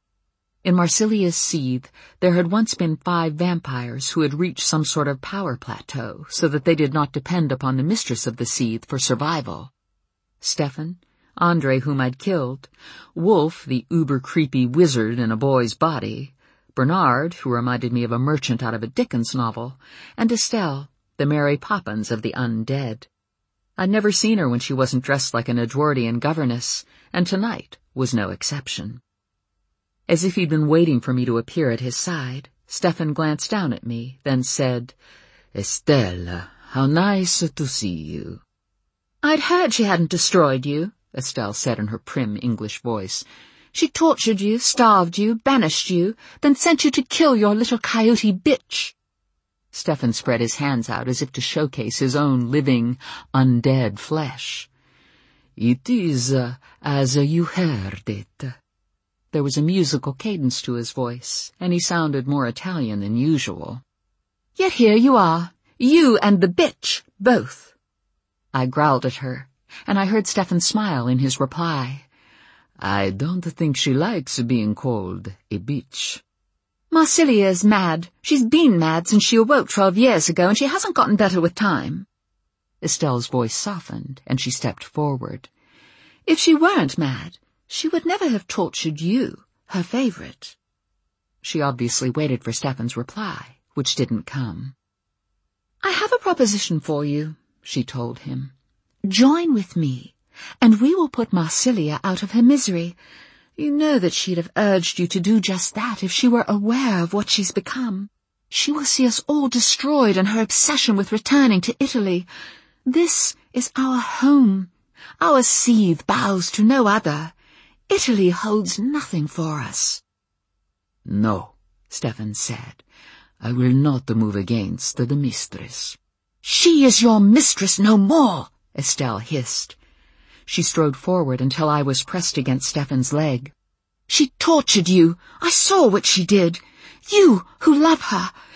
In Marsilia's seed, there had once been five vampires who had reached some sort of power plateau so that they did not depend upon the mistress of the seed for survival. Stefan, Andre, whom I'd killed, Wolf, the uber-creepy wizard in a boy's body, Bernard, who reminded me of a merchant out of a Dickens novel, and Estelle, the Mary Poppins of the undead. I'd never seen her when she wasn't dressed like an Edwardian governess, and tonight was no exception. As if he'd been waiting for me to appear at his side, Stefan glanced down at me, then said, "Estelle, how nice to see you." "I'd heard she hadn't destroyed you," Estelle said in her prim English voice. "She tortured you, starved you, banished you, then sent you to kill your little coyote bitch." Stefan spread his hands out as if to showcase his own living, undead flesh. "It is uh, as you heard it." There was a musical cadence to his voice, and he sounded more Italian than usual. "Yet here you are, you and the bitch, both." I growled at her, and I heard Stefan smile in his reply. "I don't think she likes being called a bitch." "Marcilia's mad. She's been mad since she awoke twelve years ago, and she hasn't gotten better with time." Estelle's voice softened, and she stepped forward. "If she weren't mad, she would never have tortured you, her favorite." She obviously waited for Stefan's reply, which didn't come. "I have a proposition for you," she told him. "Join with me, and we will put Marsilia out of her misery. You know that she'd have urged you to do just that if she were aware of what she's become. She will see us all destroyed in her obsession with returning to Italy. This is our home. Our seed bows to no other. Italy holds nothing for us." "No," Stefan said. "I will not move against the mistress." "She is your mistress no more," Estelle hissed. She strode forward until I was pressed against Stefan's leg. "She tortured you. I saw what she did. You, who love her,